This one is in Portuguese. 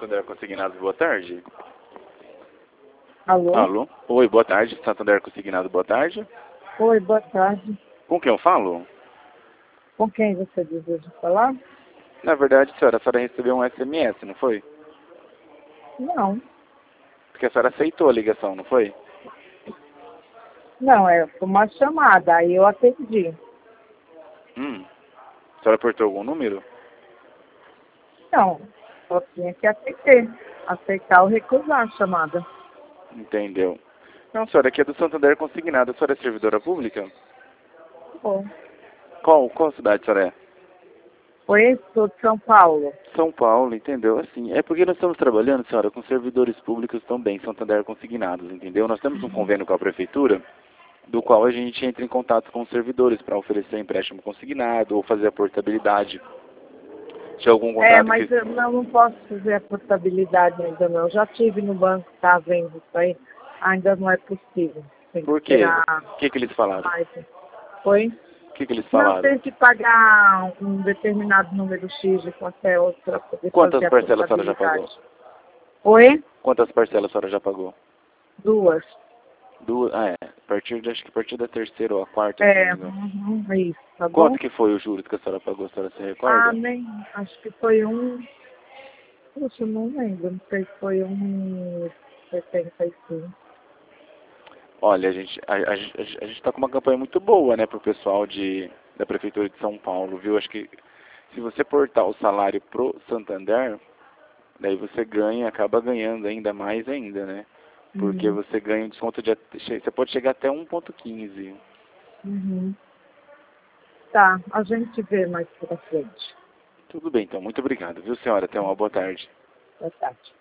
Santander Consignados, boa tarde. Alô? Alô? Oi, boa tarde. Santander Consignado, boa tarde. Oi, boa tarde. Com quem eu falo? Com quem você deseja falar? Na verdade, a senhora recebeu um SMS, não foi? Não. Porque a senhora aceitou a ligação, não foi? Não, é uma chamada, aí eu atendi. A senhora apertou algum número? Não, só tinha que aceitar ou recusar a chamada. Entendeu. Não, senhora, aqui é do Santander Consignado. A senhora é servidora pública? Bom. Qual cidade a senhora é? Oi, sou de São Paulo. São Paulo, entendeu? Assim, é porque nós estamos trabalhando, senhora, com servidores públicos também, Santander Consignados, entendeu? Nós temos um convênio com a prefeitura, do qual a gente entra em contato com os servidores para oferecer empréstimo consignado ou fazer a portabilidade. Tinha algum contato Mas que... eu não posso fazer a portabilidade ainda não. Já tive no banco, tá vendo isso aí. Ainda não é possível. Tem Por que quê? esperar O que eles falaram? mais. Oi? O que eles Não, falaram? tem que pagar um determinado número X de conteúdo para poder Quantas fazer a parcelas a senhora já portabilidade. pagou? Oi? Quantas parcelas a senhora já pagou? 2. Duas? Ah, é. Acho que a partir da terceira ou a quarta, se não me engano. Isso, tá bom? Quanto que foi o juros que a senhora pagou, a senhora se recorda? Nem, acho que foi puxa, não lembro, não sei se foi 75. Olha, a gente está com uma campanha muito boa, né, pro pessoal da Prefeitura de São Paulo, viu? Acho que se você portar o salário pro Santander, daí você acaba ganhando ainda mais ainda, né? Porque Uhum, você ganha um desconto você pode chegar até 1,15. uhum. Tá, a gente vê mais pra frente. Tudo bem, então. Muito obrigado, viu, senhora? Tenha uma boa tarde. Boa tarde.